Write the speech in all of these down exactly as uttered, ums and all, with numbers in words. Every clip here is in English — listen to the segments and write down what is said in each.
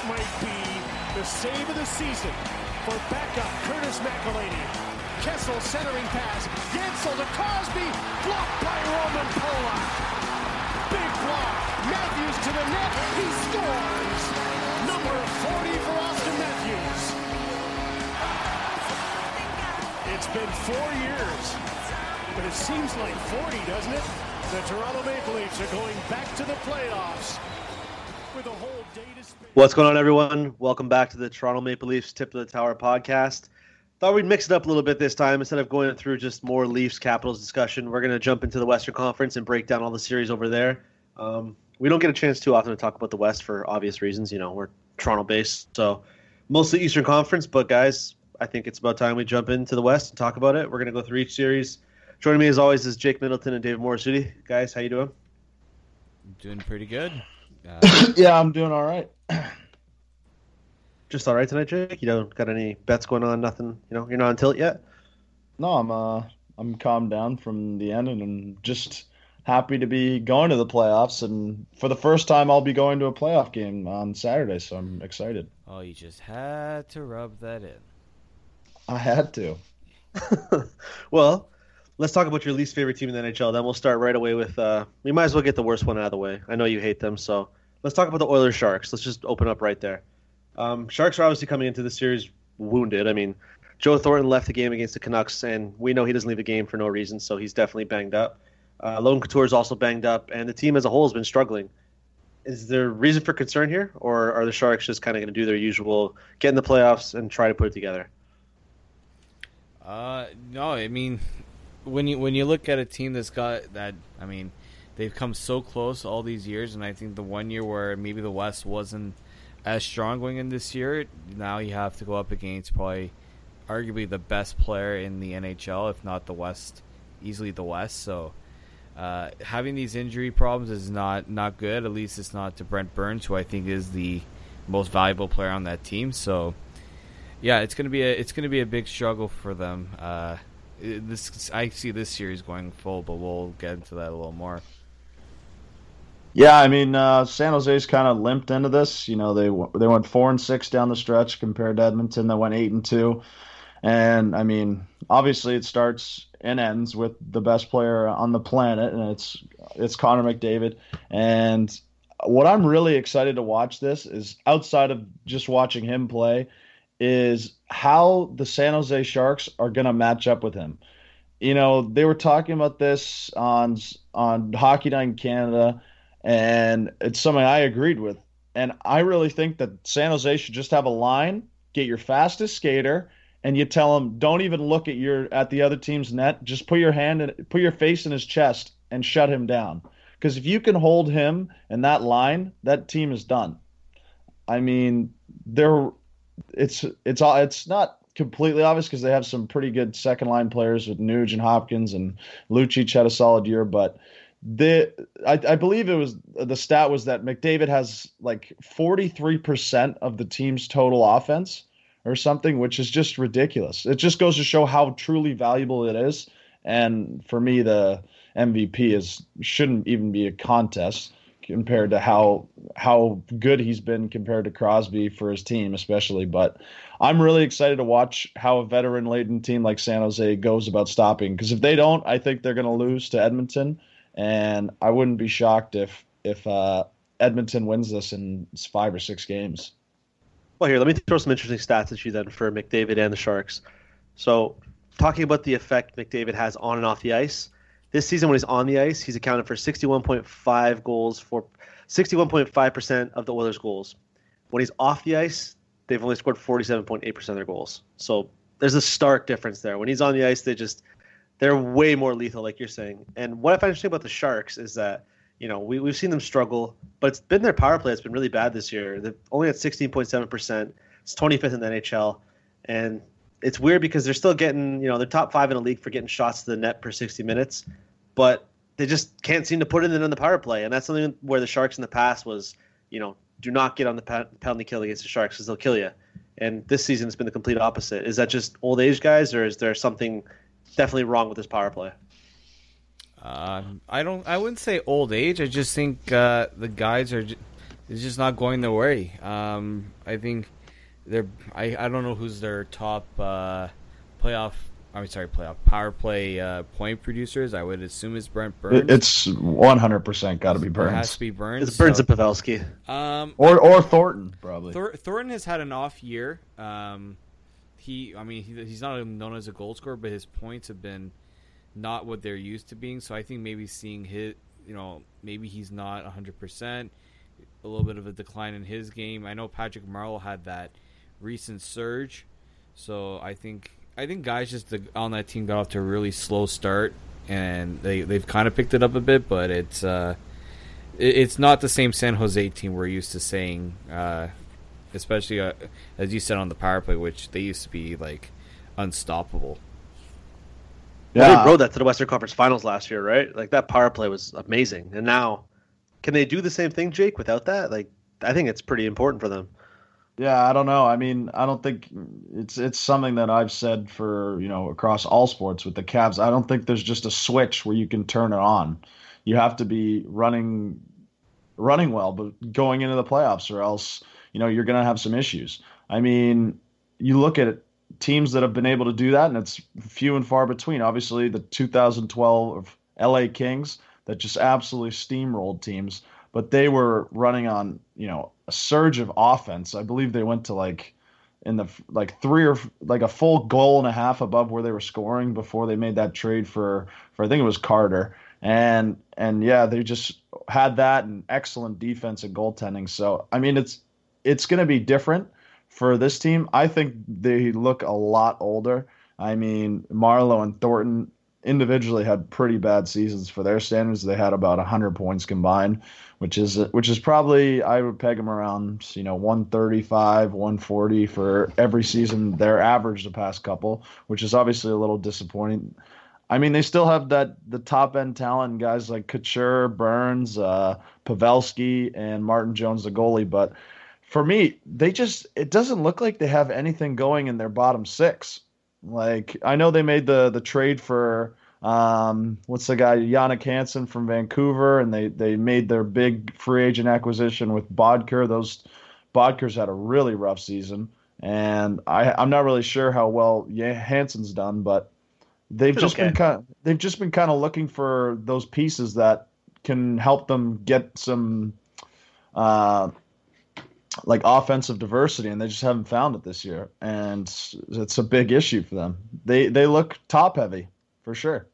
might be the save of the season for backup Curtis McElhaney. Kessel centering pass. Gensel to Crosby. Blocked by Roman Polak. Big block. Matthews to the net. He scores. Number forty for Austin Matthews. It's been four years, but it seems like forty, doesn't it? The Toronto Maple Leafs are going back to the playoffs with a whole day to spend. What's going on, everyone? Welcome back to the Toronto Maple Leafs Tip to the Tower podcast. Thought we'd mix it up a little bit this time. Instead of going through just more Leafs Capitals discussion, we're going to jump into the Western Conference and break down all the series over there. Um, we don't get a chance too often to talk about the West for obvious reasons. You know, we're Toronto-based, so mostly Eastern Conference. But, guys, I think it's about time we jump into the West and talk about it. We're going to go through each series. Joining me, as always, is Jake Middleton and David Morisuti. Guys, how you doing? Doing pretty good. Uh, yeah, I'm doing all right. Just all right tonight, Jake? You don't got any bets going on? Nothing? You know, you're not on tilt yet? No, I'm uh, I'm calmed down from the end, and I'm just happy to be going to the playoffs. And for the first time, I'll be going to a playoff game on Saturday, so I'm excited. oh, you just had to rub that in. I had to. Well, let's talk about your least favorite team in the N H L. Then we'll start right away with uh, – we might as well get the worst one out of the way. I know you hate them, so let's talk about the Oilers Sharks. Let's just open up right there. Um, Sharks are obviously coming into the series wounded. I mean, Joe Thornton left the game against the Canucks, and we know he doesn't leave a game for no reason, so he's definitely banged up. Uh, Logan Couture is also banged up, and the team as a whole has been struggling. Is there reason for concern here, or are the Sharks just kind of going to do their usual, get in the playoffs and try to put it together? Uh, no, I mean, when you when you look at a team that's got that, I mean, they've come so close all these years, and I think the one year where maybe the West wasn't as strong going in this year, now you have to go up against probably arguably the best player in the N H L, if not the West, easily the West. So uh, having these injury problems is not, not good. At least it's not to Brent Burns, who I think is the most valuable player on that team. So yeah, it's gonna be a it's gonna be a big struggle for them. Uh, this I see this series going full, but we'll get into that a little more. Yeah, I mean, uh, San Jose's kind of limped into this. You know, they they went four and six down the stretch compared to Edmonton that went eight and two. And I mean, obviously, it starts and ends with the best player on the planet, and it's it's Connor McDavid. And what I'm really excited to watch this is outside of just watching him play, is how the San Jose Sharks are going to match up with him. You know, they were talking about this on on Hockey Night in Canada. And it's something I agreed with. And I really think that San Jose should just have a line, get your fastest skater, and you tell him, don't even look at your at the other team's net. Just put your hand in, put your face in his chest and shut him down. Because if you can hold him in that line, that team is done. I mean, they're it's it's all it's not completely obvious because they have some pretty good second line players with Nuge and Hopkins, and Lucic had a solid year, but The I, I believe it was the stat was that McDavid has like forty-three percent of the team's total offense or something, which is just ridiculous. It just goes to show how truly valuable it is. And for me, the M V P is shouldn't even be a contest compared to how how good he's been compared to Crosby for his team, especially. But I'm really excited to watch how a veteran-laden team like San Jose goes about stopping. Because if they don't, I think they're going to lose to Edmonton. And I wouldn't be shocked if if uh, Edmonton wins this in five or six games. Well, here, let me throw some interesting stats at you then for McDavid and the Sharks. So, talking about the effect McDavid has on and off the ice, this season when he's on the ice, he's accounted for sixty-one point five goals for sixty-one point five percent of the Oilers' goals. When he's off the ice, they've only scored forty-seven point eight percent of their goals. So, there's a stark difference there. When he's on the ice, they just they're way more lethal, like you're saying. And what I find interesting about the Sharks is that, you know, we, we've seen them struggle, but it's been their power play that's been really bad this year. They've only at sixteen point seven percent. It's twenty-fifth in the N H L. And it's weird because they're still getting, you know, they're top five in the league for getting shots to the net per sixty minutes, but they just can't seem to put it in on the power play. And that's something where the Sharks in the past was, you know, do not get on the penalty kill against the Sharks because they'll kill you. And this season it's been the complete opposite. Is that just old age guys, or is there something definitely wrong with this power play? Um, I don't. I wouldn't say old age. I just think uh, the guys are. J- it's just not going their way. Um, I think they're. I, I don't know who's their top uh, playoff. I'm sorry, playoff power play uh, point producers. I would assume it's Brent Burns. It's one hundred percent got to be It Burns. has to be Burns. It's Burns so, and Pavelski. Um, or or Thornton probably. Thor- Thornton has had an off year. Um, he, I mean, he, he's not known as a goal scorer, but his points have been not what they're used to being. So I think maybe seeing his, you know, maybe he's not one hundred percent. A little bit of a decline in his game. I know Patrick Marleau had that recent surge, so I think I think guys just on that team got off to a really slow start, and they they've kind of picked it up a bit, but it's uh, it, it's not the same San Jose team we're used to saying, uh, especially uh, as you said on the power play, which they used to be like unstoppable. Yeah, Yeah, they rode that to the Western Conference Finals last year, right? Like that power play was amazing, and now can they do the same thing, Jake, without that? Like I think it's pretty important for them. yeah. I don't know. I mean, I don't think it's it's something that I've said for you know across all sports with the Cavs. I don't think there's just a switch where you can turn it on. You have to be running running well, but going into the playoffs, or else you know you're going to have some issues. I mean, you look at teams that have been able to do that, and it's few and far between. Obviously, the two thousand twelve L A Kings that just absolutely steamrolled teams, but they were running on you know a surge of offense. I believe they went to like in the like three or like a full goal and a half above where they were scoring before they made that trade for for I think it was Carter. And and yeah, they just had that and excellent defense and goaltending. So I mean, it's it's going to be different for this team. I think they look a lot older. I mean, Marleau and Thornton individually had pretty bad seasons for their standards. They had about one hundred points combined, which is which is probably I would peg them around you know one thirty-five, one forty for every season. Their average the past couple, which is obviously a little disappointing. I mean, they still have that the top end talent, guys like Couture, Burns, uh, Pavelski, and Martin Jones, the goalie. But for me, they just it doesn't look like they have anything going in their bottom six. Like I know they made the the trade for um, what's the guy Yannick Hansen from Vancouver, and they they made their big free agent acquisition with Bodker. Those Bodker's had a really rough season, and I I'm not really sure how well yeah, Hansen's done, but they've It's just okay. been kind of, they've just been kind of looking for those pieces that can help them get some uh, like offensive diversity, and they just haven't found it this year, and it's a big issue for them. They they look top heavy for sure.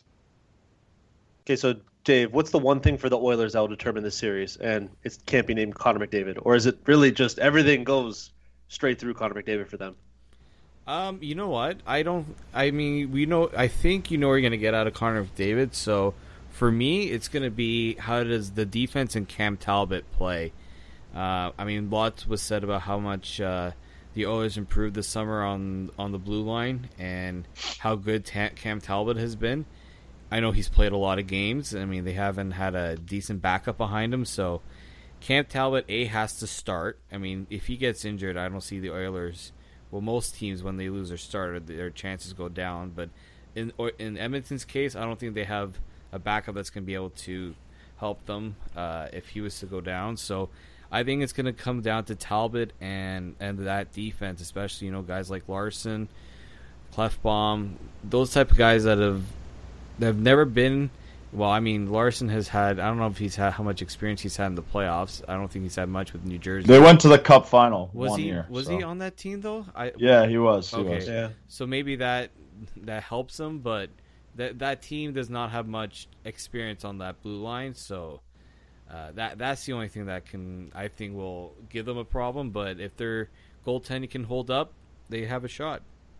Okay, so Dave, what's the one thing for the Oilers that will determine this series? And it can't be named Connor McDavid, or is it really just everything goes straight through Connor McDavid for them? Um, you know what? I don't. I mean, we know. I think you know what you're gonna get out of Connor McDavid. So for me, it's gonna be how does the defense and Cam Talbot play? Uh, I mean, lots was said about how much uh, the Oilers improved this summer on on the blue line and how good Ta- Cam Talbot has been. I know he's played a lot of games. I mean, they haven't had a decent backup behind him, so Cam Talbot a has to start. I mean, if he gets injured, I don't see the Oilers. Well, most teams, when they lose their starter, their chances go down. But in or in Edmonton's case, I don't think they have a backup that's going to be able to help them uh, if he was to go down. So I think it's going to come down to Talbot and, and that defense, especially you know guys like Larson, Clefbaum, those type of guys that have that have never been. Well, I mean, Larson has had. I don't know if he's had how much experience he's had in the playoffs. I don't think he's had much with New Jersey. They went to the Cup final Was one he year. was so. he on that team though? I Yeah, he was. He Okay. was. Yeah. So maybe that that helps him, but that that team does not have much experience on that blue line. So uh, that that's the only thing that can I think will give them a problem. But if their goaltending can hold up, they have a shot.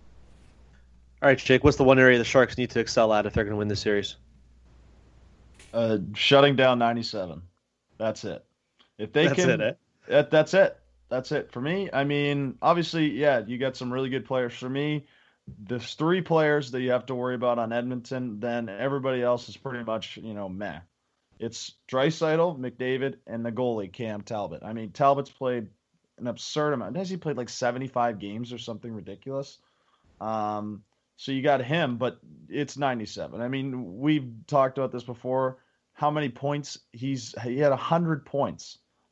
All right, Jake, what's the one area the Sharks need to excel at if they're going to win this series? Uh, shutting down ninety-seven. That's it. If they That's can, it, eh? that, that's it. That's it for me. I mean, obviously, yeah, you got some really good players. For me, there's three players that you have to worry about on Edmonton. Then everybody else is pretty much, you know, meh. It's Draisaitl, McDavid, and the goalie Cam Talbot. I mean, Talbot's played an absurd amount. Has he played like seventy-five games or something ridiculous? Um, so you got him, but it's ninety-seven. I mean, we've talked about this before. How many points he's he had one hundred points.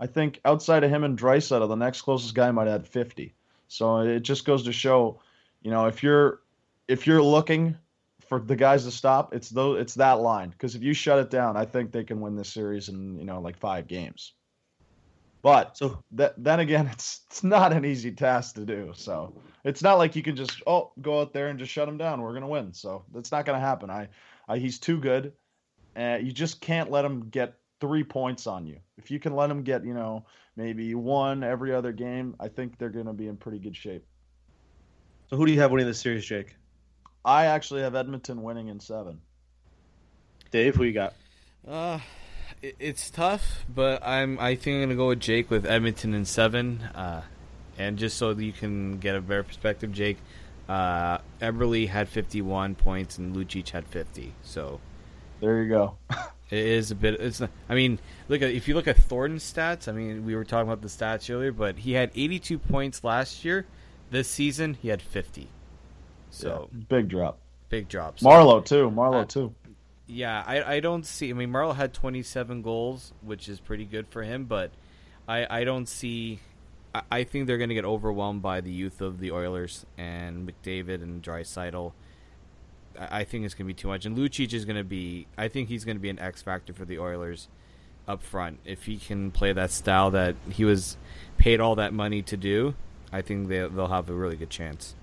I think outside of him and Draisaitl, the next closest guy might add fifty. So it just goes to show, you know, if you're if you're looking for the guys to stop, it's those it's that line. Because if you shut it down, I think they can win this series in, you know, like five games. But so that then again, it's it's not an easy task to do. So it's not like you can just oh go out there and just shut him down. We're gonna win. So that's not gonna happen. I, I he's too good, and uh, you just can't let him get three points on you. If you can let him get, you know, maybe one every other game, I think they're gonna be in pretty good shape. So who do you have winning this series, Jake? I actually have Edmonton winning in seven. Dave, who you got? Uh, it, it's tough, but I'm I think I'm gonna go with Jake with Edmonton in seven. Uh, and just so that you can get a better perspective, Jake, uh, Eberle had fifty-one points and Lucic had fifty. So there you go. It is a bit. It's. Not, I mean, look at if you look at Thornton's stats. I mean, we were talking about the stats earlier, but he had eighty-two points last year. This season, he had fifty. So yeah, big drop. Big drop. So, Marleau too. Marleau uh, too. Yeah, I, I don't see. I mean, Marleau had twenty-seven goals, which is pretty good for him, but I I don't see. I, I think they're going to get overwhelmed by the youth of the Oilers and McDavid and Draisaitl. I, I think it's going to be too much, and Lucic is going to be. I think he's going to be an X factor for the Oilers up front if he can play that style that he was paid all that money to do. I think they they'll have a really good chance.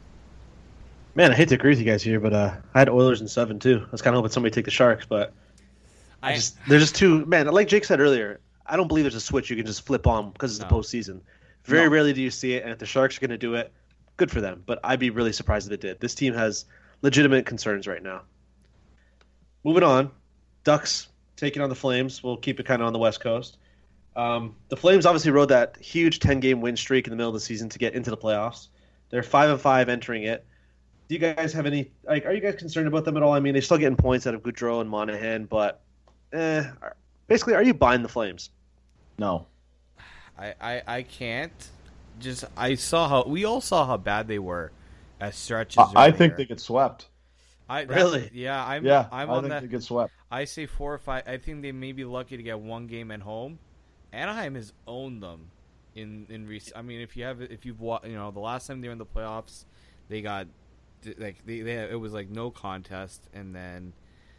Man, I hate to agree with you guys here, but uh, I had Oilers in seven too. I was kind of hoping somebody take the Sharks, but I, I just they're just too man. Like Jake said earlier, I don't believe there's a switch you can just flip on because it's no. the postseason. Very no. rarely do you see it, and if the Sharks are going to do it, good for them. But I'd be really surprised if it did. This team has legitimate concerns right now. Moving on, Ducks taking on the Flames. We'll keep it kind of on the West Coast. Um, the Flames obviously rode that huge ten-game win streak in the middle of the season to get into the playoffs. They're five and five entering it. Do you guys have any? Like, are you guys concerned about them at all? I mean, they're still getting points out of Gaudreau and Monahan, but eh, basically, are you buying the Flames? No, I, I, I can't. Just I saw how we all saw how bad they were at stretches. I, I think they get swept. I really, yeah, I'm yeah. I'm I on think that. they get swept. I say four or five. I think they may be lucky to get one game at home. Anaheim has owned them in in recent. I mean, if you have if you've you know the last time they were in the playoffs, they got. Like they, they, it was like no contest, and then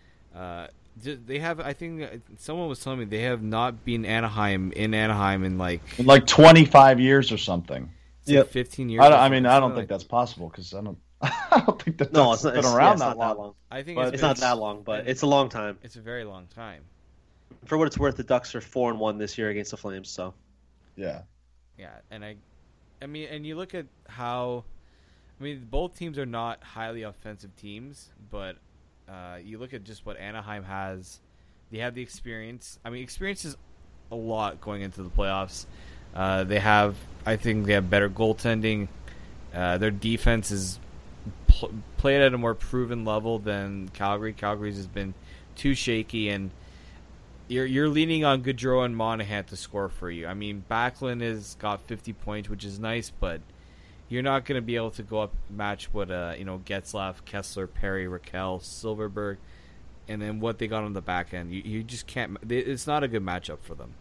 uh, they have. I think someone was telling me they have not been Anaheim in Anaheim in like in like twenty-five years or something. Yeah, like fifteen years. I, I mean, I don't think like, that's possible because I don't. I don't think that no, it's not, been it's, around yeah, it's that, not long. that long. I think it's, it's, it's not that long, but it's a long time. It's a very long time. For what it's worth, the Ducks are four and one this year against the Flames. So, yeah, yeah, and I, I mean, and you look at how. I mean, both teams are not highly offensive teams, but uh, you look at just what Anaheim has. They have the experience. I mean, experience is a lot going into the playoffs. Uh, they have, I think, they have better goaltending. Uh, their defense is pl- played at a more proven level than Calgary. Calgary's has been too shaky, and you're you're leaning on Gaudreau and Monahan to score for you. I mean, Backlund has got fifty points, which is nice, but you're not going to be able to go up match what uh, you know Getzlaf, Kessler, Perry, Raquel, Silverberg, and then what they got on the back end. You, you just can't. They, it's not a good matchup for them.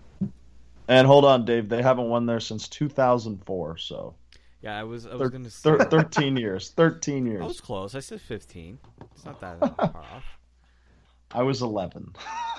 And hold on, Dave. They haven't won there since two thousand four. So yeah, I was I was Thir- going to say thir- thirteen years. Thirteen years. I was close. I said fifteen. It's not that far off. I was eleven.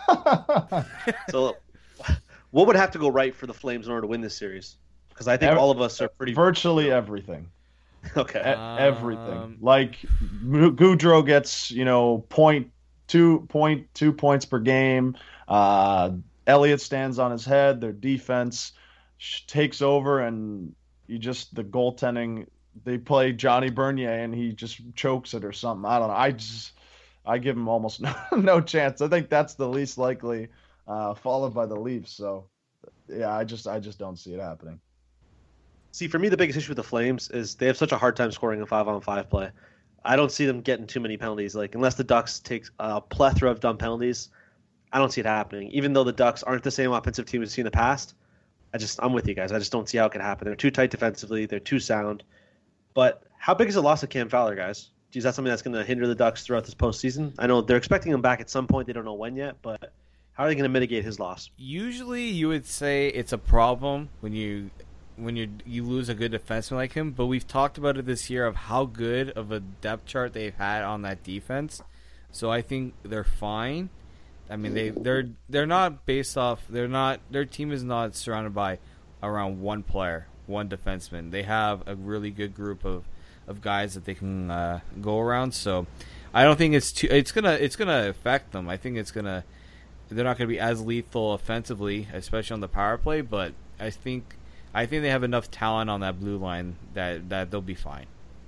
So, what would have to go right for the Flames in order to win this series? Because I think Every, all of us are pretty virtually everything. Okay, e- everything. Um, like Gaudreau gets, you know, point two point two points per game. Uh, Elliott stands on his head. Their defense takes over, and you just the goaltending. They play Johnny Bernier, and he just chokes it or something. I don't know. I just I give him almost no, no chance. I think that's the least likely, uh, followed by the Leafs. So, yeah, I just I just don't see it happening. See, for me, the biggest issue with the Flames is they have such a hard time scoring a five-on-five play. I don't see them getting too many penalties. Like, unless the Ducks take a plethora of dumb penalties, I don't see it happening. Even though the Ducks aren't the same offensive team we've seen in the past, I just I'm with you guys. I just don't see how it could happen. They're too tight defensively. They're too sound. But how big is the loss of Cam Fowler, guys? Is that something that's going to hinder the Ducks throughout this postseason? I know they're expecting him back at some point. They don't know when yet, but How are they going to mitigate his loss? Usually, you would say it's a problem when you when you you lose a good defenseman like him. But we've talked about it this year of how good of a depth chart they've had on that defense. So I think they're fine. I mean, they they're they're not based off. They're not. Their team is not surrounded by around one player, one defenseman. They have a really good group of, of guys that they can uh, go around. So I don't think it's too. It's gonna it's gonna affect them. I think it's gonna. They're not gonna be as lethal offensively, especially on the power play. But I think I think they have enough talent on that blue line that, that they'll be fine.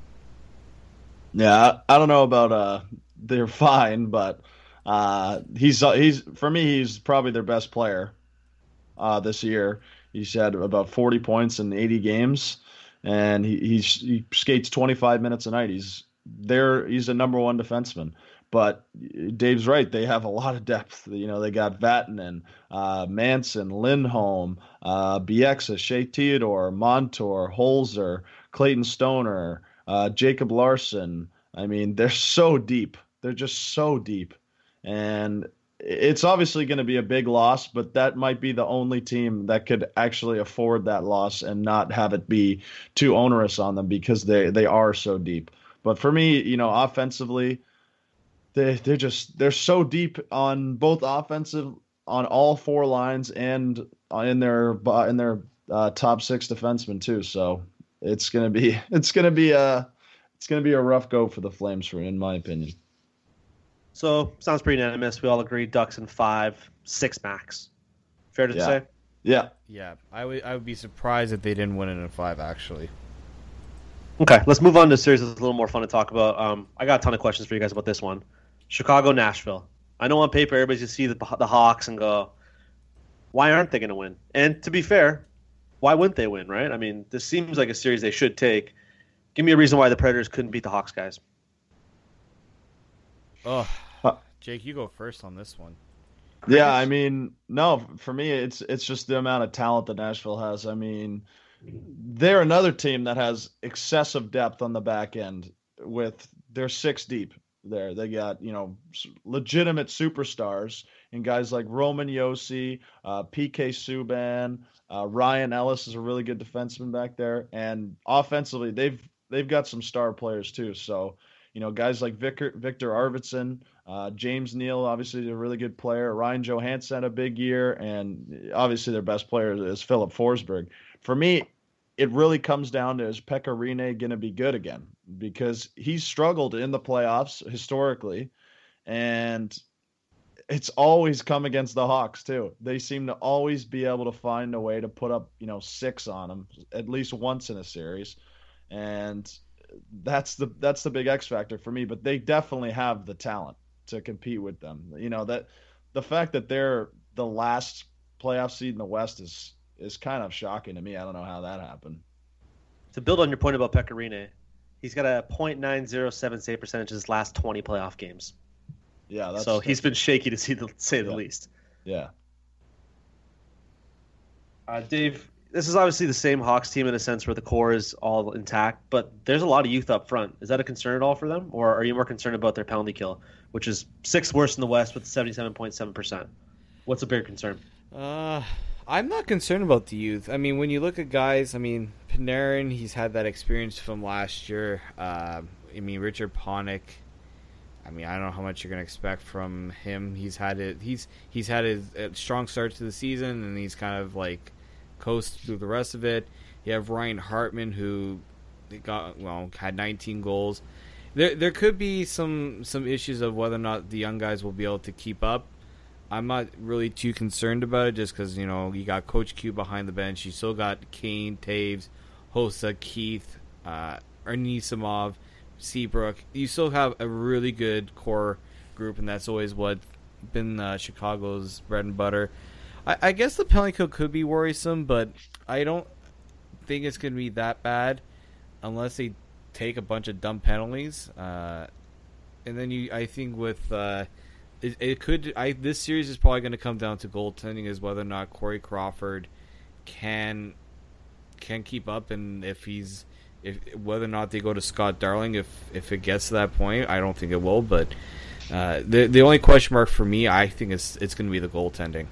Yeah, I, I don't know about uh, they're fine, but uh, he's he's for me he's probably their best player uh, this year. He's had about forty points in eighty games, and he he's, he skates twenty-five minutes a night. He's there. He's a number one defenseman. But Dave's right. They have a lot of depth. You know, they got Vatanen, uh, Manson, Lindholm, uh, Bieksa, Shea Theodore, Montour, Holzer, Clayton Stoner, uh, Jacob Larson. I mean, they're so deep. They're just so deep. And it's obviously going to be a big loss, but that might be the only team that could actually afford that loss and not have it be too onerous on them because they, they are so deep. But for me, you know, offensively, They they're just they're so deep on both offensive on all four lines and in their in their uh, top six defensemen too. So it's gonna be it's gonna be a it's gonna be a rough go for the Flames, for in my opinion. So sounds pretty unanimous. We all agree Ducks in five, six max. Fair to Yeah. say. Yeah. Yeah, I would I would be surprised if they didn't win it in five. Actually. Okay, let's move on to a series that's a little more fun to talk about. Um, I got a ton of questions for you guys about this one. Chicago, Nashville. I know on paper everybody's going to see the, the Hawks and go, why aren't they going to win? And to be fair, why wouldn't they win, right? I mean, this seems like a series they should take. Give me a reason why the Predators couldn't beat the Hawks, guys. Oh, Uh, Jake, you go first on this one. Yeah, I mean, no, for me, it's it's just the amount of talent that Nashville has. I mean, they're another team that has excessive depth on the back end. With they're six deep there. They got, you know, legitimate superstars and guys like Roman Josi, uh, P K Subban, uh, Ryan Ellis is a really good defenseman back there, and offensively, they've they've got some star players too. So, you know, guys like Victor, Victor Arvidsson, uh, James Neal, obviously a really good player. Ryan Johansson had a big year, and obviously their best player is Philip Forsberg. For me, it really comes down to, is Pekka Rinne going to be good again? Because he's struggled in the playoffs historically, and it's always come against the Hawks too. They seem to always be able to find a way to put up, you know, six on them at least once in a series, and that's the that's the big X factor for me. But they definitely have the talent to compete with them. You know, that the fact that they're the last playoff seed in the West is is kind of shocking to me. I don't know how that happened. To build on your point about Pekka Rinne, he's got a point nine oh seven save percentage in his last twenty playoff games. Yeah, that's, so that's, he's been shaky to see the, say the yeah. least. Yeah. Uh, Dave, this is obviously the same Hawks team in a sense where the core is all intact, but there's a lot of youth up front. Is that a concern at all for them, or are you more concerned about their penalty kill, which is sixth worst in the West with seventy-seven point seven percent? What's a bigger concern? Uh, I'm not concerned about the youth. I mean, when you look at guys, I mean, Panarin, he's had that experience from last year. Uh, I mean, Richard Panik. I mean, I don't know how much you're going to expect from him. He's had it. He's he's had a, a strong start to the season, and he's kind of like coast through the rest of it. You have Ryan Hartman, who got well had nineteen goals. There there could be some some issues of whether or not the young guys will be able to keep up. I'm not really too concerned about it, just because, you know, you got Coach Q behind the bench. You still got Kane, Taves, Hossa, Keith, uh, Anisimov, Seabrook. You still have a really good core group, and that's always what been uh, Chicago's bread and butter. I, I guess the penalty kill could be worrisome, but I don't think it's going to be that bad unless they take a bunch of dumb penalties. Uh, and then you, I think with... Uh, It, it could. I this series is probably going to come down to goaltending, is whether or not Corey Crawford can can keep up, and if he's if whether or not they go to Scott Darling if if it gets to that point. I don't think it will, but Uh, the the only question mark for me, I think, is it's going to be the goaltending.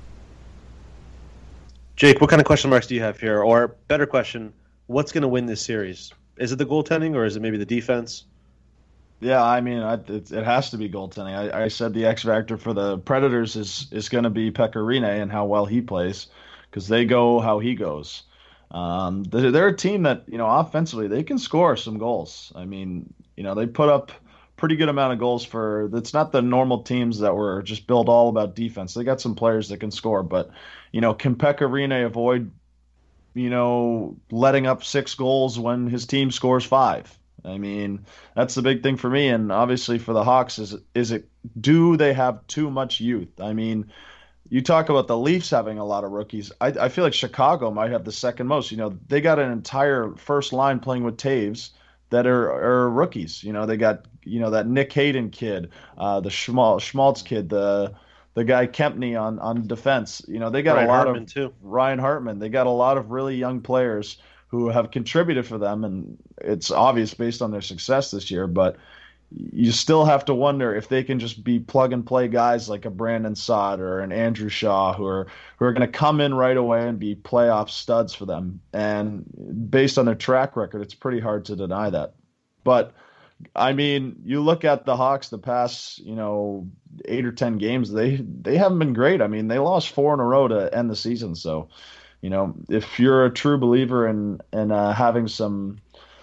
Jake, what kind of question marks do you have here? Or better question, what's going to win this series? Is it the goaltending or is it maybe the defense? Yeah, I mean, I, it, it has to be goaltending. I, I said the X factor for the Predators is is going to be Pekka Rinne and how well he plays, because they go how he goes. Um, they're, they're a team that, you know, offensively they can score some goals. I mean, you know, they put up pretty good amount of goals for. It's not the normal teams that were just built all about defense. They got some players that can score, but you know, can Pekka Rinne avoid, you know, letting up six goals when his team scores five? I mean, that's the big thing for me. And obviously for the Hawks, is is it do they have too much youth? I mean, you talk about the Leafs having a lot of rookies. I, I feel like Chicago might have the second most. You know, they got an entire first line playing with Taves that are, are rookies. You know, they got, you know, that Nick Hayden kid, uh, the Schmal- Schmaltz kid, the the guy Kempney on, on defense. You know, they got Ryan a lot Hartman of too. Ryan Hartman. They got a lot of really young players who have contributed for them, and it's obvious based on their success this year. But you still have to wonder if they can just be plug and play guys like a Brandon Saad or an Andrew Shaw who are who are going to come in right away and be playoff studs for them. And based on their track record, it's pretty hard to deny that. But I mean, you look at the Hawks the past, you know, eight or ten games, they they haven't been great. I mean, they lost four in a row to end the season. So, you know, if you're a true believer in in uh, having some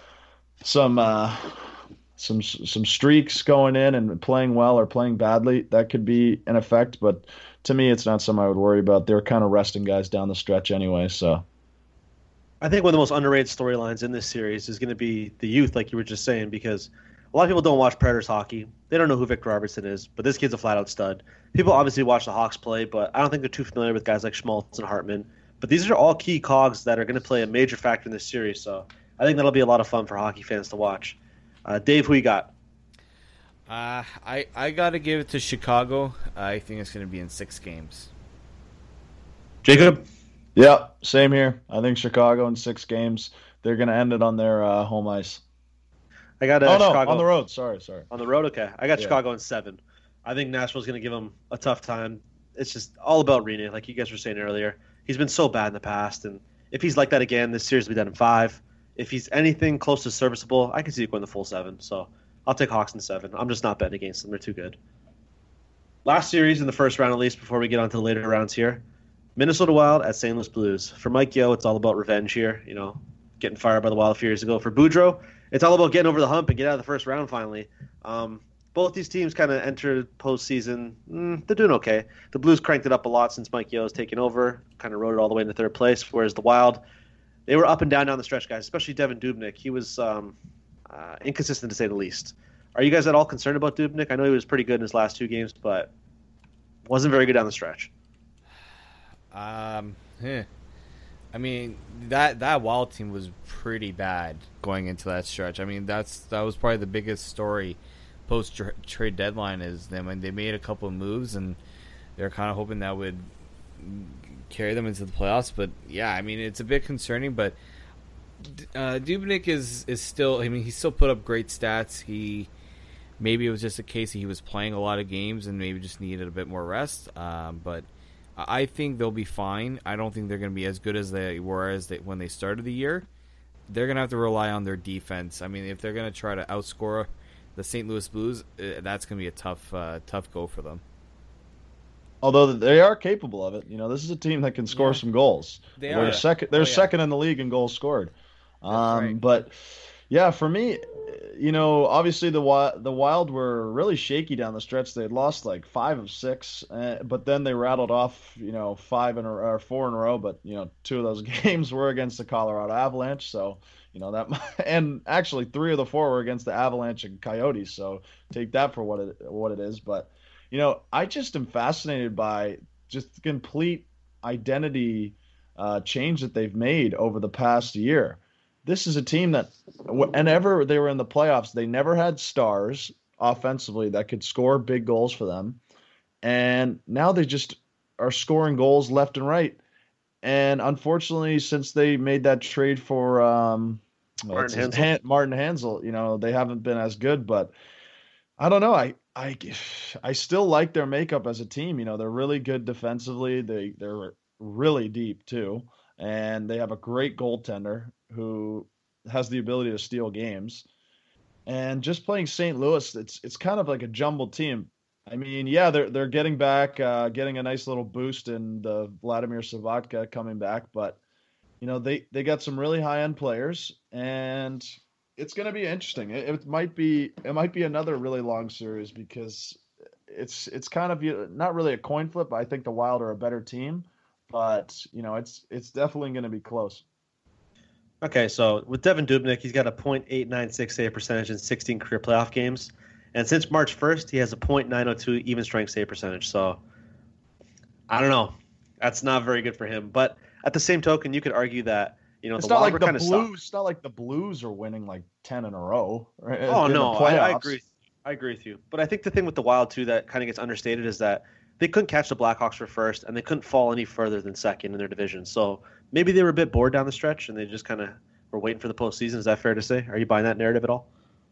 some uh, some some streaks going in and playing well or playing badly, that could be an effect. But to me, it's not something I would worry about. They're kind of resting guys down the stretch anyway. So I think one of the most underrated storylines in this series is going to be the youth, like you were just saying, because a lot of people don't watch Predators hockey. They don't know who Victor Robertson is, but this kid's a flat-out stud. People obviously watch the Hawks play, but I don't think they're too familiar with guys like Schmaltz and Hartman. But these are all key cogs that are going to play a major factor in this series, so I think that'll be a lot of fun for hockey fans to watch. Uh, Dave, who you got? Uh, I I got to give it to Chicago. I think it's going to be in six games. Jacob? yeah, same here. I think Chicago in six games. They're going to end it on their uh, home ice. I got uh, oh no, Chicago on the road. Sorry, sorry. On the road, okay. I got Yeah. Chicago in seven. I think Nashville's going to give them a tough time. It's just all about Rinne, like you guys were saying earlier. He's been so bad in the past, and if he's like that again, this series will be done in five. If he's anything close to serviceable, I can see it going the full seven. So I'll take Hawks in seven. I'm just not betting against them. They're too good. Last series in the first round, at least, before we get on to the later rounds here. Minnesota Wild at Saint Louis Blues. For Mike Yeo, it's all about revenge here. You know, getting fired by the Wild a few years ago. For Boudreaux, it's all about getting over the hump and get out of the first round finally. Um, both these teams kind of entered postseason. Mm, they're doing okay. The Blues cranked it up a lot since Mike Yeo has taken over, kind of rode it all the way into third place, whereas the Wild, they were up and down down the stretch, guys, especially Devin Dubnyk. He was um, uh, inconsistent, to say the least. Are you guys at all concerned about Dubnyk? I know he was pretty good in his last two games, but wasn't very good down the stretch. Um, eh. I mean, that that Wild team was pretty bad going into that stretch. I mean, that's that was probably the biggest story post trade deadline is them. I mean, they made a couple of moves and they're kind of hoping that would carry them into the playoffs. But yeah, I mean, it's a bit concerning. But uh, Dubnyk is is still. I mean, he still put up great stats. He maybe it was just a case that he was playing a lot of games and maybe just needed a bit more rest. Um, but I think they'll be fine. I don't think they're going to be as good as they were as they, when they started the year. They're going to have to rely on their defense. I mean, if they're going to try to outscore the Saint Louis Blues, uh, that's going to be a tough, uh, tough go for them. Although they are capable of it, you know, this is a team that can score Yeah. some goals. They they're are. second. They're Oh, yeah. second in the league in goals scored. Um, right. But yeah, for me, you know, obviously the Wild, the Wild were really shaky down the stretch. They had lost like five of six, uh, but then they rattled off, you know, five in a, or four in a row. But you know, two of those games were against the Colorado Avalanche, so you know that. And actually, three of the four were against the Avalanche and Coyotes. So take that for what it what it is. But you know, I just am fascinated by just the complete identity uh, change that they've made over the past year. This is a team that, whenever they were in the playoffs, they never had stars offensively that could score big goals for them. And now they just are scoring goals left and right. And unfortunately, since they made that trade for um, Martin his- Hanzal. Han- Martin Hansel, you know, they haven't been as good. But I don't know. I, I I still like their makeup as a team. You know, they're really good defensively. They they're really deep too, and they have a great goaltender who has the ability to steal games. And just playing Saint Louis, it's it's kind of like a jumbled team. I mean, yeah, they're they're getting back, uh, getting a nice little boost in the Vladimir Savatka coming back, but you know they they got some really high end players, and it's going to be interesting. It, it might be it might be another really long series because it's it's kind of not really a coin flip. I think the Wild are a better team, but you know it's it's definitely going to be close. Okay, so with Devin Dubnyk, he's got a point eight nine six save percentage in sixteen career playoff games. And since March first, he has a point nine oh two even strength save percentage. So I don't know. That's not very good for him. But at the same token, you could argue that, you know, it's the not Wild like were the kind of Blues. soft. It's not like the Blues are winning like ten in a row. Right? Oh, in no, the I, I playoffs. agree. I agree with you. But I think the thing with the Wild, too, that kind of gets understated is that they couldn't catch the Blackhawks for first, and they couldn't fall any further than second in their division. So maybe they were a bit bored down the stretch, and they just kind of were waiting for the postseason. Is that fair to say? Are you buying that narrative at all?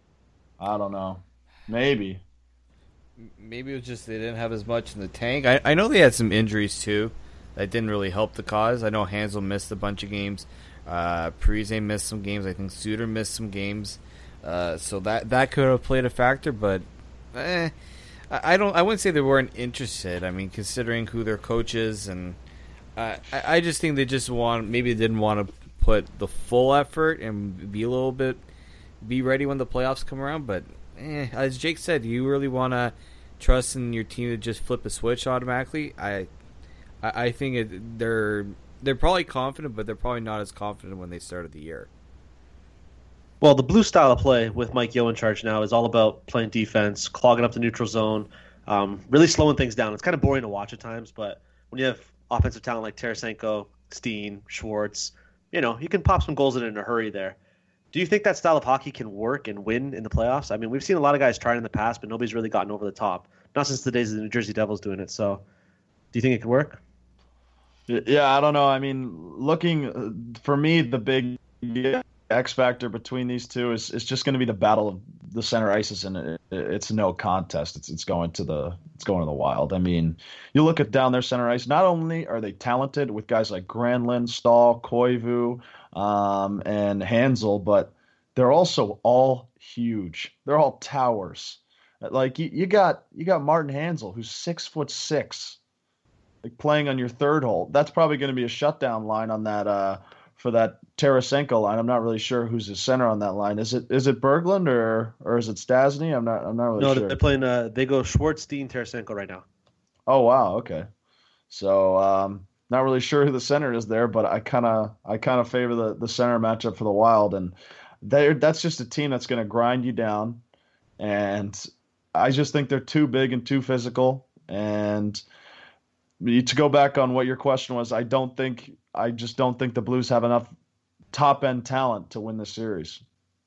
I don't know. Maybe. Maybe it was just they didn't have as much in the tank. I, I know they had some injuries too that didn't really help the cause. I know Hansel missed a bunch of games. Uh, Parise missed some games. I think Suter missed some games. Uh, so that that could have played a factor, but eh, I, I don't. I wouldn't say they weren't interested. I mean, considering who their coach is, and uh, I, I just think they just want maybe they didn't want to put the full effort and be a little bit be ready when the playoffs come around, but. Eh, as Jake said, do you really want to trust in your team to just flip a switch automatically? I, I, I think it, they're they're probably confident, but they're probably not as confident when they started the year. Well, the blue style of play with Mike Yeo in charge now is all about playing defense, clogging up the neutral zone, um, really slowing things down. It's kind of boring to watch at times, but when you have offensive talent like Tarasenko, Steen, Schwartz, you know, you can pop some goals in in a hurry there. Do you think that style of hockey can work and win in the playoffs? I mean, we've seen a lot of guys try it in the past, but nobody's really gotten over the top. Not since the days of the New Jersey Devils doing it. So, do you think it could work? Yeah, I don't know. I mean, looking for me, the big X factor between these two is is just going to be the battle of the center ices, and it, it's no contest. It's it's going to the it's going to the Wild. I mean, you look at down their center ice. Not only are they talented with guys like Granlund, Stahl, Koivu, um, and Hansel, but they're also all huge. They're all towers. Like you, you got you got Martin Hansel, who's six foot six, like playing on your third hole. That's probably going to be a shutdown line on that uh, for that Tarasenko line. I'm not really sure who's the center on that line. Is it is it Berglund or or is it Stasny? I'm not I'm not really no, sure. they're playing. Uh, they go Schwartz, Steen, Tarasenko right now. Oh wow, okay. So um, not really sure who the center is there, but I kind of I kind of favor the, the center matchup for the Wild, and they that's just a team that's going to grind you down, and I just think they're too big and too physical. And to go back on what your question was, I don't think I just don't think the Blues have enough top end talent to win the series.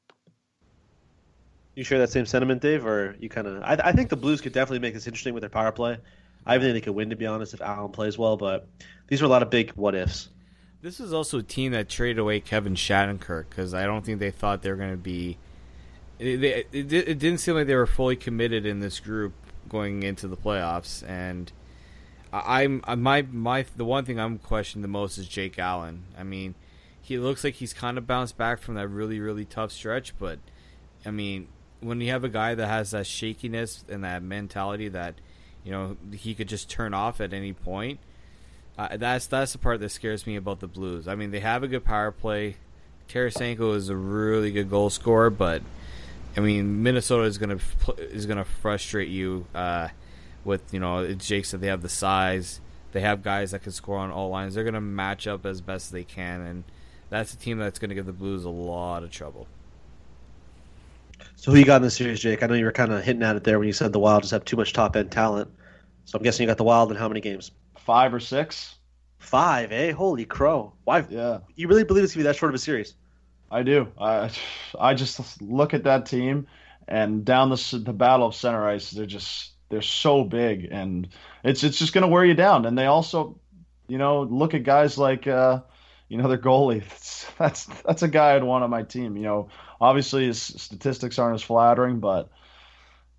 You share that same sentiment, Dave, or you kind of? I, I think the Blues could definitely make this interesting with their power play. I even think they could win, to be honest, if Allen plays well. But these are a lot of big what ifs. This is also a team that traded away Kevin Shattenkirk because I don't think they thought they were going to be. It, they, it, it didn't seem like they were fully committed in this group going into the playoffs, and I'm my my the one thing I'm questioning the most is Jake Allen. I mean, he looks like he's kind of bounced back from that really really tough stretch, but I mean, when you have a guy that has that shakiness and that mentality that, you know, he could just turn off at any point. Uh, that's that's the part that scares me about the Blues. I mean, they have a good power play. Tarasenko is a really good goal scorer, but I mean, Minnesota is gonna is gonna frustrate you uh, with, you know, Jake said they have the size. They have guys that can score on all lines. They're gonna match up as best they can, and that's a team that's gonna give the Blues a lot of trouble. So who you got in the series, Jake? I know you were kind of hinting at it there when you said the Wild just have too much top end talent. So I'm guessing you got the Wild in how many games? Five or six. Five, eh? Holy crow! Why? Yeah. You really believe it's gonna be that short of a series? I do. I I just look at that team, and down the the battle of center ice, they're just they're so big, and it's it's just going to wear you down. And they also, you know, look at guys like uh, you know, their goalie. That's, that's that's a guy I'd want on my team. You know, obviously his statistics aren't as flattering, but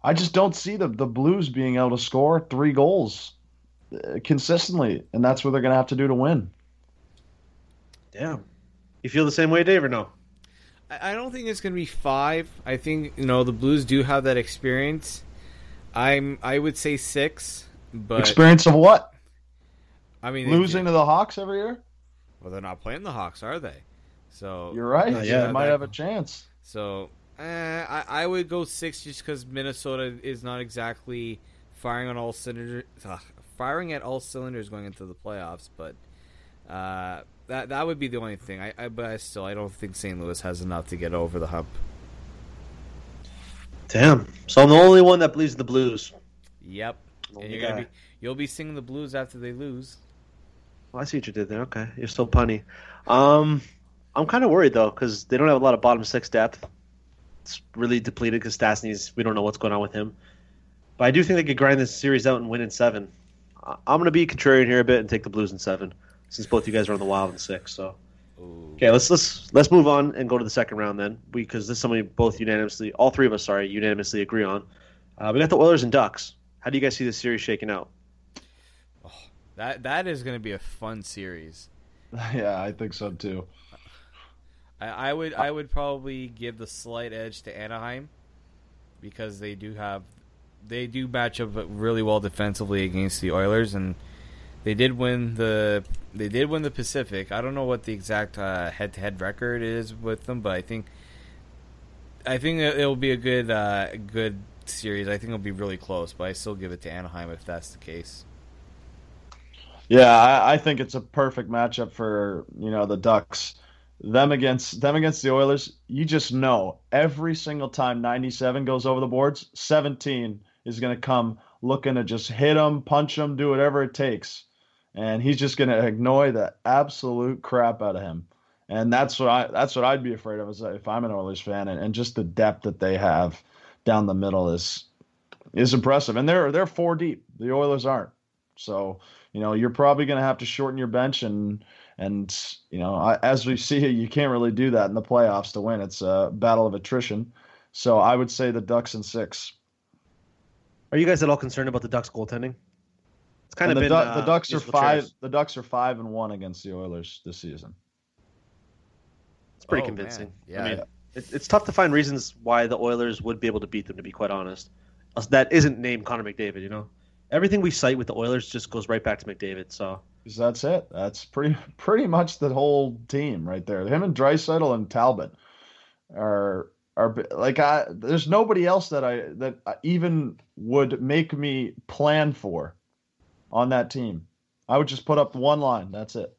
I just don't see the the Blues being able to score three goals uh, consistently, and that's what they're going to have to do to win. Damn. You feel the same way, Dave, or no? I don't think it's going to be five. I think, you know, the Blues do have that experience. I'm I would say six, but Experience of what? I mean, Losing to the Hawks every year? Well, they're not playing the Hawks, are they? So You're right. Not They yet. might have a chance. So eh, I I would go six just because Minnesota is not exactly firing on all cylinders, ugh, firing at all cylinders going into the playoffs. But uh, that that would be the only thing. I, I but I still I don't think Saint Louis has enough to get over the hump. Damn. So I'm the only one that believes in the Blues. Yep. Only And you're gonna guy. be you'll be singing the blues after they lose. Well, I see what you did there. Okay, you're still punny. Um, I'm kind of worried though because they don't have a lot of bottom six depth. It's really depleted because Stastny's. We don't know what's going on with him. But I do think they could grind this series out and win in seven. I- I'm going to be contrarian here a bit and take the Blues in seven, since both you guys are on the Wild in six. So Ooh. okay, let's let's let's move on and go to the second round then, because this is something we both unanimously, all three of us, sorry, unanimously agree on. Uh, we got the Oilers and Ducks. How do you guys see this series shaking out? That that is going to be a fun series. Yeah, I think so too. I, I would I would probably give the slight edge to Anaheim because they do have they do match up really well defensively against the Oilers, and they did win the they did win the Pacific. I don't know what the exact uh, head-to-head record is with them, but I think I think it'll be a good uh, good series. I think it'll be really close, but I still give it to Anaheim if that's the case. Yeah, I, I think it's a perfect matchup for, you know, the Ducks. Them against them against the Oilers, you just know every single time ninety-seven goes over the boards, seventeen is going to come looking to just hit them, punch them, do whatever it takes. And he's just going to ignore the absolute crap out of him. And that's what I that's what I'd be afraid of as if I'm an Oilers fan, and, and just the depth that they have down the middle is is impressive. And they're they're four deep. The Oilers aren't. So, you know, you're probably going to have to shorten your bench, and and you know, I, as we see, you can't really do that in the playoffs to win. It's a battle of attrition. So I would say the Ducks in six. Are you guys at all concerned about the Ducks goaltending? It's kind And of the, been Du- uh, the Ducks are musical five. chairs. The Ducks are five and one against the Oilers this season. It's pretty Oh, convincing. man. Yeah. I mean, it, it's tough to find reasons why the Oilers would be able to beat them, to be quite honest. That isn't named Connor McDavid, you know? Everything we cite with the Oilers just goes right back to McDavid, so... 'Cause that's it. That's pretty pretty much the whole team right there. Him and Draisaitl and Talbot are are like I. There's nobody else that I that I even would make me plan for on that team. I would just put up one line. That's it.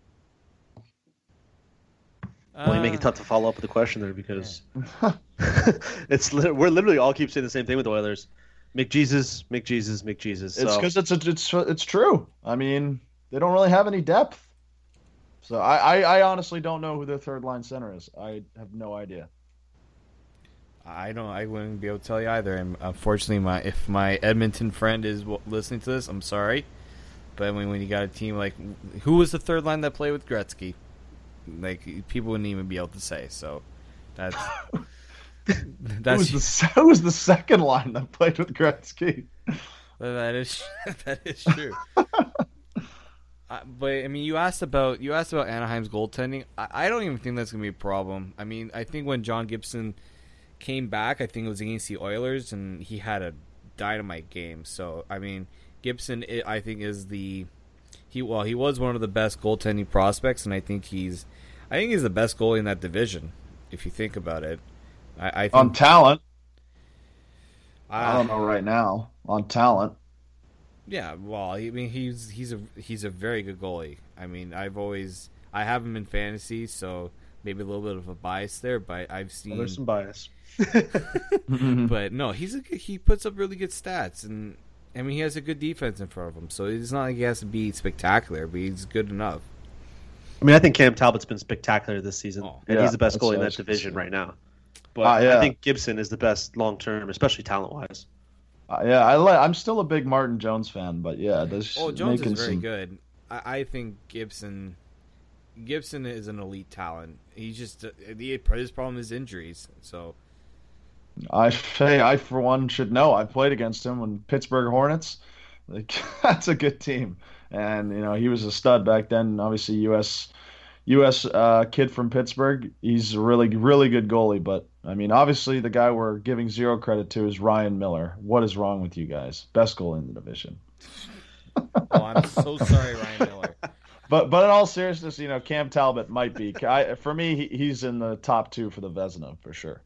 Well, you make it tough to follow up with the question there because it's lit- we're literally all keep saying the same thing with the Oilers. McJesus, McJesus, McJesus. So. It's because it's a, it's it's true. I mean, they don't really have any depth. So I, I, I honestly don't know who their third line center is. I have no idea. I don't. I wouldn't be able to tell you either. And unfortunately, my if my Edmonton friend is w- listening to this, I'm sorry. But when when you got a team like who was the third line that played with Gretzky, like people wouldn't even be able to say. So that's that's who, was the, who was the second line that played with Gretzky? that is that is true. Uh, but I mean, you asked about you asked about Anaheim's goaltending. I, I don't even think that's gonna be a problem. I mean, I think when John Gibson came back, I think it was against the Oilers, and he had a dynamite game. So I mean, Gibson, I think is the he well he was one of the best goaltending prospects, and I think he's I think he's the best goalie in that division. If you think about it, I, I think On talent, uh, I don't know right now. On talent. Yeah, well, I mean, he's he's a he's a very good goalie. I mean, I've always I have him in fantasy, so maybe a little bit of a bias there, but I've seen. Well, there's some bias. But no, he's a he puts up really good stats, and I mean, he has a good defense in front of him. So it's not like he has to be spectacular, but he's good enough. I mean, I think Cam Talbot's been spectacular this season, Oh, and yeah, he's the best that's goalie what in I that was gonna division say. right now. But Ah, yeah. I think Gibson is the best long term, especially talent wise. Uh, yeah, I li- I'm still a big Martin Jones fan, but yeah, this Oh, Jones making is very some, good. I, I think Gibson Gibson is an elite talent. He's just uh, the his problem is injuries. So I hey, I for one should know. I played against him when Pittsburgh Hornets. Like that's a good team, and you know he was a stud back then. Obviously, U S U S uh, kid from Pittsburgh. He's a really really good goalie. But I mean, obviously, the guy we're giving zero credit to is Ryan Miller. What is wrong with you guys? Best goalie in the division. Oh, I'm so sorry, Ryan Miller. But but in all seriousness, you know, Cam Talbot might be. I, for me, he, he's in the top two for the Vezina for sure.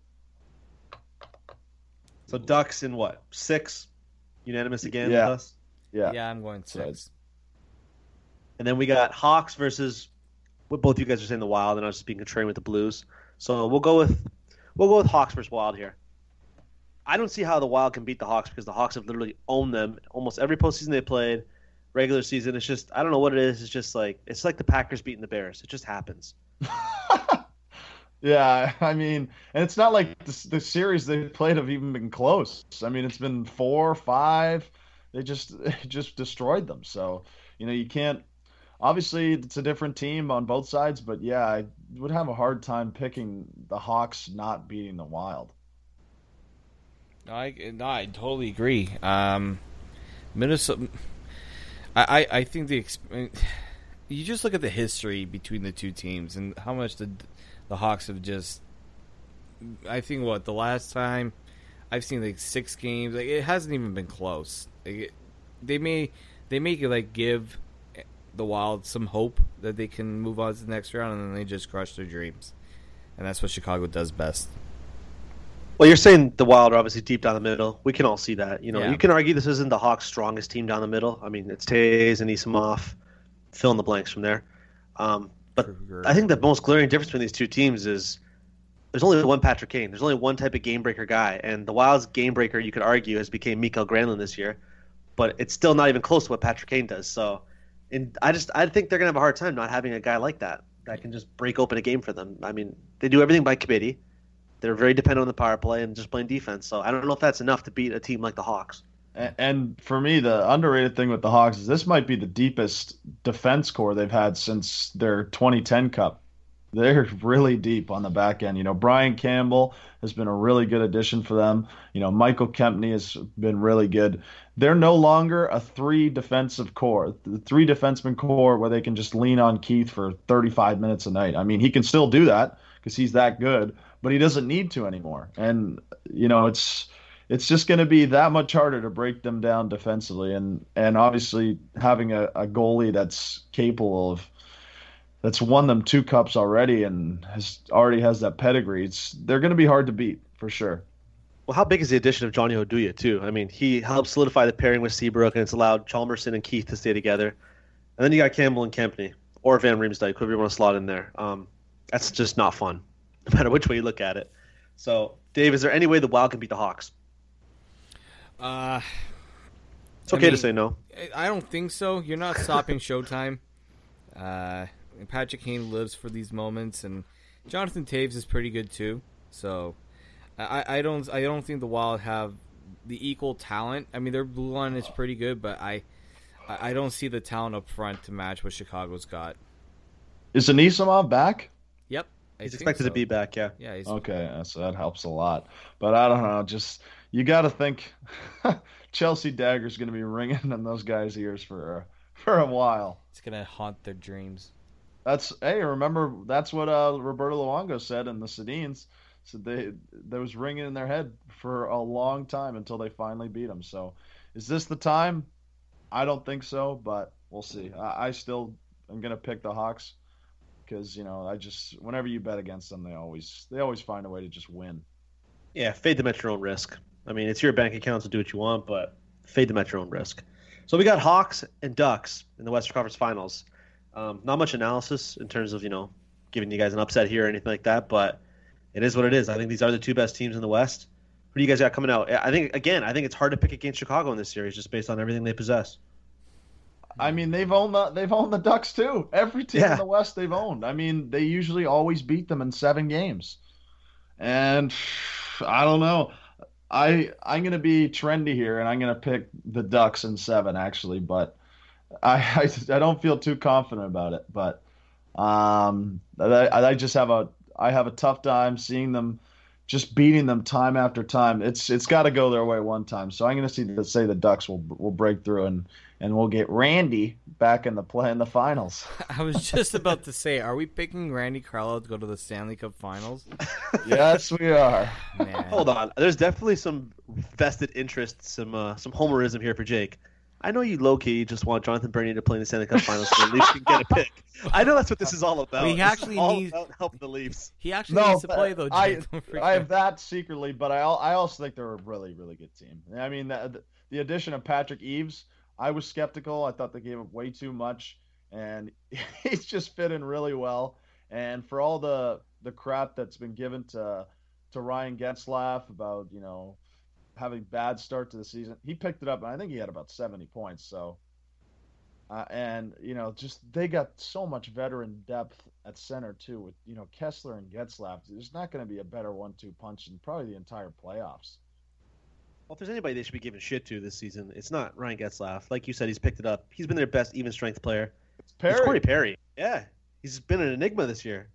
So Ducks in what? Six? Unanimous again Yeah. with us? Yeah. Yeah, I'm going six. And then we got Hawks versus what both you guys are saying the Wild, and I was just being contrarian with the Blues. So we'll go with we'll go with Hawks versus Wild here. I don't see how the Wild can beat the Hawks because the Hawks have literally owned them almost every postseason they played. Regular season, it's just I don't know what it is. It's just like it's like the Packers beating the Bears. It just happens. Yeah, I mean, and it's not like the, the series they played have even been close. I mean, it's been four, five. They just they just destroyed them. So, you know, you can't. Obviously, it's a different team on both sides, but yeah, I would have a hard time picking the Hawks not beating the Wild. No, I, no, I totally agree. Um, Minnesota. I, I, I think the exp- you just look at the history between the two teams and how much the the Hawks have just. I think what the last time I've seen like six games, like it hasn't even been close. Like, it, they may they may like give the Wild some hope that they can move on to the next round, and then they just crush their dreams, and that's what Chicago does best. Well, you're saying the Wild are obviously deep down the middle. We can all see that. You know, Yeah. you can argue this isn't the Hawks' strongest team down the middle. I mean, it's Taves and Isamov. Fill in the blanks from there. Um, but Kruger. I think the most glaring difference between these two teams is there's only one Patrick Kane. There's only one type of game breaker guy, and the Wild's game breaker, you could argue, has become Mikael Granlund this year, but it's still not even close to what Patrick Kane does. So, and I just I think they're gonna have a hard time not having a guy like that that can just break open a game for them. I mean, they do everything by committee. They're very dependent on the power play and just playing defense. So I don't know if that's enough to beat a team like the Hawks. And, and for me, the underrated thing with the Hawks is this might be the deepest defense core they've had since their twenty ten Cup. They're really deep on the back end. You know, Brian Campbell has been a really good addition for them. You know, Michael Kempney has been really good. They're no longer a three defensive core, the three defenseman core where they can just lean on Keith for thirty-five minutes a night. I mean, he can still do that because he's that good, but he doesn't need to anymore. And, you know, it's it's just going to be that much harder to break them down defensively. And, and obviously having a, a goalie that's capable of that's won them two cups already and has already has that pedigree. It's, they're going to be hard to beat for sure. Well, how big is the addition of Johnny Oduya, too? I mean, he helped solidify the pairing with Seabrook, and it's allowed Chalmerson and Keith to stay together. And then you got Campbell and Kempney, or Van Riemsdyk, whoever you want to slot in there. Um, that's just not fun, no matter which way you look at it. So, Dave, is there any way the Wild can beat the Hawks? Uh, It's okay I mean, to say no. I don't think so. You're not stopping Showtime. Uh, Patrick Kane lives for these moments, and Jonathan Taves is pretty good too. So, I, I don't I don't think the Wild have the equal talent. I mean, their blue line is pretty good, but I I don't see the talent up front to match what Chicago's got. Is Anisimov back? Yep, I He's think expected so. to be back, yeah. Yeah, he's, Okay, so that helps a lot. But I don't know, just you got to think Chelsea Dagger's going to be ringing in those guys' ears for uh, for a while. it's gonna haunt their dreams. That's hey, remember that's what uh, Roberto Luongo said in the Sedins. So they that was ringing in their head for a long time until they finally beat them. So, is this the time? I don't think so, but we'll see. I, I still am gonna pick the Hawks because you know I just whenever you bet against them, they always they always find a way to just win. Yeah, fade them at your own risk. I mean, it's your bank account to do what you want, but fade them at your own risk. So we got Hawks and Ducks in the Western Conference Finals. Um, not much analysis in terms of, you know, giving you guys an upset here or anything like that, but it is what it is. I think these are the two best teams in the West. Who do you guys got coming out? I think, again, I think it's hard to pick against Chicago in this series just based on everything they possess. I mean, they've owned the they've owned the Ducks too. Every team Yeah. in the West they've owned. I mean, they usually always beat them in seven games. And I don't know. I I'm gonna be trendy here, and I'm gonna pick the Ducks in seven actually, but I I, I don't feel too confident about it. But um, I, I just have a I have a tough time seeing them just beating them time after time. It's it's got to go their way one time. So I'm going to see the, say the Ducks will will break through and and we'll get Randy back in the play in the finals. I was just about to say, are we picking Randy Carlisle to go to the Stanley Cup Finals? Yes, we are. Man. Hold on. There's definitely some vested interest, some uh, some homerism here for Jake. I know you low-key just want Jonathan Bernier to play in the Stanley Cup Finals so the Leafs can get a pick. I know that's what this is all about. He actually it's all needs about helping the Leafs. He actually No, needs to but play though. I Jake. Don't forget. I have that secretly, but I al- I also think they're a really really good team. I mean the, the addition of Patrick Eaves, I was skeptical. I thought they gave up way too much, and he's just fit in really well. And for all the the crap that's been given to to Ryan Getzlaf about you know having bad start to the season, he picked it up, and I think he had about seventy points. So. Uh, and you know, just they got so much veteran depth at center too. With you know Kessler and Getzlaf, there's not going to be a better one-two punch in probably the entire playoffs. Well, if there's anybody they should be giving shit to this season, it's not Ryan Getzlaf. Like you said, he's picked it up. He's been their best even strength player. It's Perry. It's Corey Perry. Yeah, he's been an enigma this year.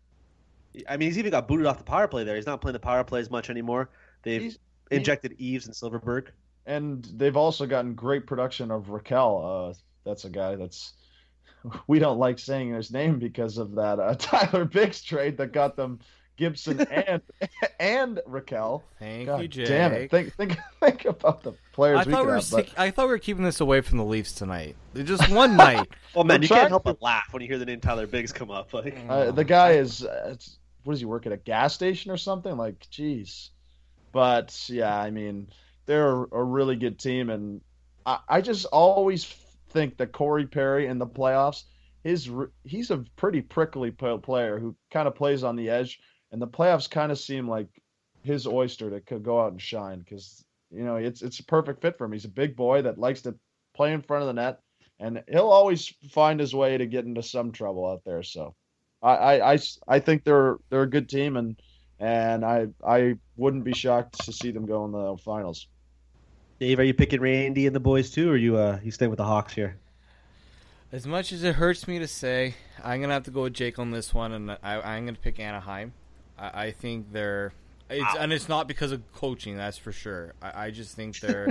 I mean, he's even got booted off the power play there. He's not playing the power play as much anymore. They've He's- injected Eaves and Silverberg. And they've also gotten great production of Raquel. Uh, that's a guy that's we don't like saying his name because of that uh, Tyler Biggs trade that got them Gibson and and Raquel. Thank God you, Jake. damn it! Think think think about the players I we thought could we were have. sick, But I thought we were keeping this away from the Leafs tonight. Just one night. Well, man, We're you trying can't help to- but laugh when you hear the name Tyler Biggs come up. Like, uh, the guy is uh, it's, what does he work at a gas station or something? Like, geez. But yeah, I mean, they're a really good team, and I, I just always think that Corey Perry in the playoffs, his he's a pretty prickly player who kind of plays on the edge, and the playoffs kind of seem like his oyster to could go out and shine because you know it's it's a perfect fit for him. He's a big boy that likes to play in front of the net, and he'll always find his way to get into some trouble out there. So, I I, I, I think they're they're a good team, and and I I wouldn't be shocked to see them go in the finals. Dave, are you picking Randy and the boys too, or are you uh you staying with the Hawks here? As much as it hurts me to say, I'm gonna have to go with Jake on this one, and I, I'm gonna pick Anaheim. I, I think they're, it's, Wow. and it's not because of coaching, that's for sure. I, I just think they're.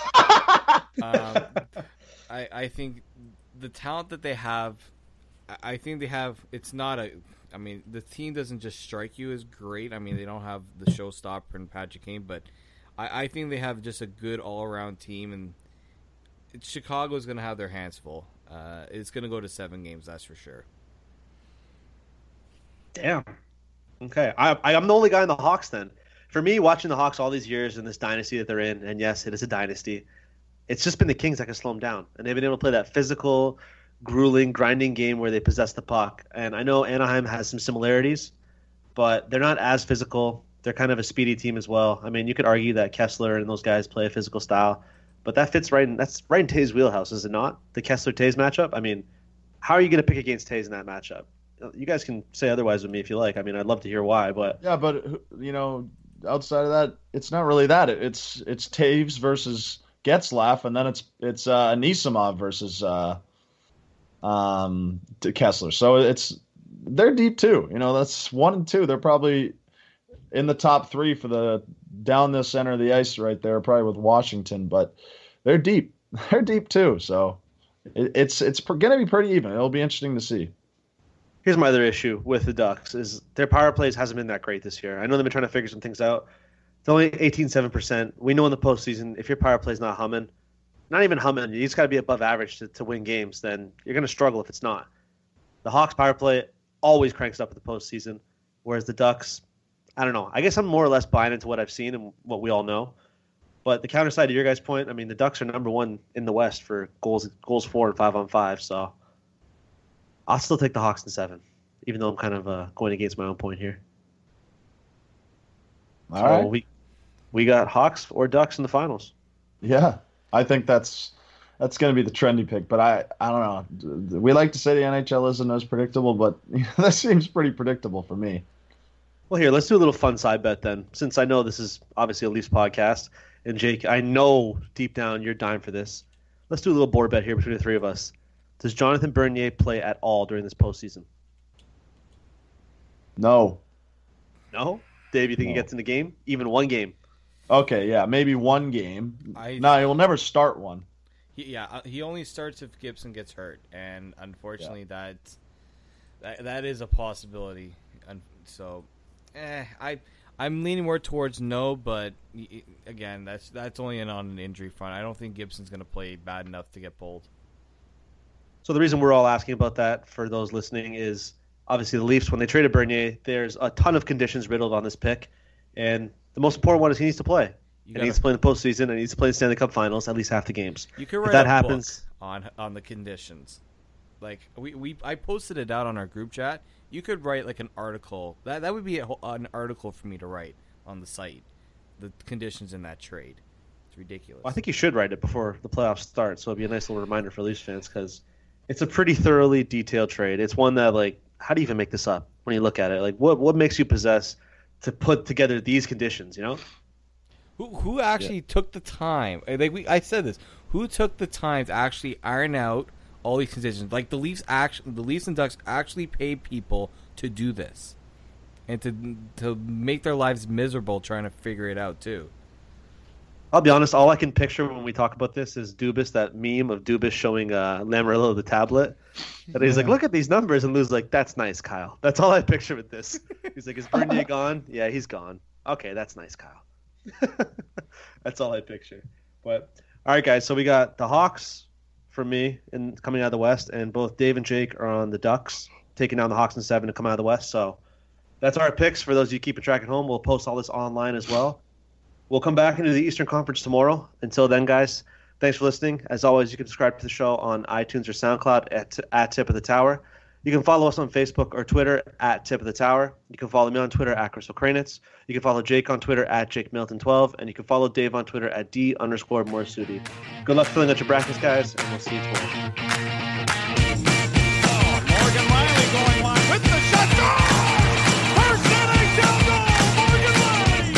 um, I I think the talent that they have, I, I think they have. It's not a. I mean, the team doesn't just strike you as great. I mean, they don't have the showstopper and Patrick Kane, but I, I think they have just a good all-around team, and Chicago's going to have their hands full. Uh, it's going to go to seven games, that's for sure. Damn. Okay, I, I I'm the only guy in the Hawks then. For me, watching the Hawks all these years in this dynasty that they're in, and yes, it is a dynasty. It's just been the Kings that can slow them down, and they've been able to play that physical, grueling, grinding game where they possess the puck. And I know Anaheim has some similarities, but they're not as physical. They're kind of a speedy team as well. I mean, you could argue that Kessler and those guys play a physical style, but that fits right in. That's right in Tays' wheelhouse, is it not? The Kessler-Tays matchup. I mean, how are you going to pick against Tays in that matchup? You guys can say otherwise with me if you like. I mean, I'd love to hear why, but Yeah, but you know, outside of that, it's not really that. It's it's Taves versus Getzlaf, and then it's it's uh, Anisimov versus uh, um, Kessler. So it's they're deep too. You know, that's one and two. They're probably in the top three for the down the center of the ice right there, probably with Washington. But they're deep. They're deep too. So it, it's it's going to be pretty even. It'll be interesting to see. here's my other issue with the Ducks is their power plays hasn't been that great this year. I know they've been trying to figure some things out. It's only eighteen point seven percent. We know in the postseason, if your power play's not humming, not even humming, you just got to be above average to, to win games, then you're going to struggle if it's not. The Hawks power play always cranks up at the postseason, whereas the Ducks, I don't know. I guess I'm more or less buying into what I've seen and what we all know. But the counter side to your guys' point, I mean, the Ducks are number one in the West for goals, goals for and five on five. So I'll still take the Hawks in seven, even though I'm kind of uh, going against my own point here. All so right. we we got Hawks or Ducks in the finals. Yeah, I think that's that's going to be the trendy pick. But I, I don't know. We like to say the N H L isn't as predictable, but that seems pretty predictable for me. Well, here, let's do a little fun side bet then. Since I know this is obviously a Leafs podcast, and Jake, I know deep down you're dying for this. Let's do a little board bet here between the three of us. Does Jonathan Bernier play at all during this postseason? No. No? Dave, you think No. he gets in the game? Even one game? Okay, yeah, maybe one game. I- no, he will never start one. He, yeah, uh, he only starts if Gibson gets hurt, and unfortunately, that, that that is a possibility. And so, eh, I I'm leaning more towards no, but y- y- again, that's that's only an, on an injury front. I don't think Gibson's going to play bad enough to get pulled. So the reason we're all asking about that for those listening is obviously the Leafs, when they traded Bernier, there's a ton of conditions riddled on this pick, and the most important one is he needs to play. You and gotta- he needs to play in the postseason, and he needs to play in the Stanley Cup Finals, at least half the games. You could If write that a happens, book on on the conditions. Like we, we I posted it out on our group chat. You could write like an article. That that would be a, whole- an article for me to write on the site. The conditions in that trade. It's ridiculous. I think you should write it before the playoffs start, so it'd be a nice little reminder for Leafs fans because it's a pretty thoroughly detailed trade. It's one that, like, how do you even make this up when you look at it? Like, what what makes you possess to put together these conditions, you know? Who who actually took the time? Like we, I said this. Who took the time to actually iron out all these conditions? Like the Leafs, actually, the Leafs and Ducks actually pay people to do this, and to to make their lives miserable trying to figure it out too. I'll be honest, all I can picture when we talk about this is Dubas, that meme of Dubas showing uh, Lamoriello the tablet. And he's like, look at these numbers, and Lou's like, that's nice, Kyle. That's all I picture with this. He's like, is Bernier gone? Yeah, he's gone. Okay, that's nice, Kyle. That's all I picture. But all right, guys, so we got the Hawks for me in coming out of the West, and both Dave and Jake are on the Ducks, taking down the Hawks in seven to come out of the West. So that's our picks. For those of you keeping track at home, we'll post all this online as well. We'll come back into the Eastern Conference tomorrow. Until then, guys, thanks for listening. As always, you can subscribe to the show on iTunes or SoundCloud at, at Tip of the Tower. You can follow us on Facebook or Twitter at Tip of the Tower. You can follow me on Twitter at Crystal Kranitz. You can follow Jake on Twitter at Jake Milton twelve. And you can follow Dave on Twitter at D underscore Morisuti. Good luck filling out your brackets, guys, and we'll see you tomorrow. Morgan Riley going wide with the shot. Goal! First N H L goal, Morgan Riley.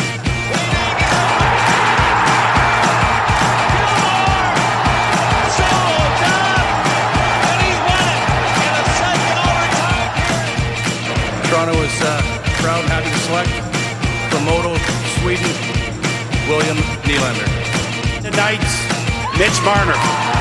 Solo down, and he's won it in a second overtime period. Toronto is uh, proud and happy to select from Modo, Sweden, William Nylander. The Knights, Mitch Marner.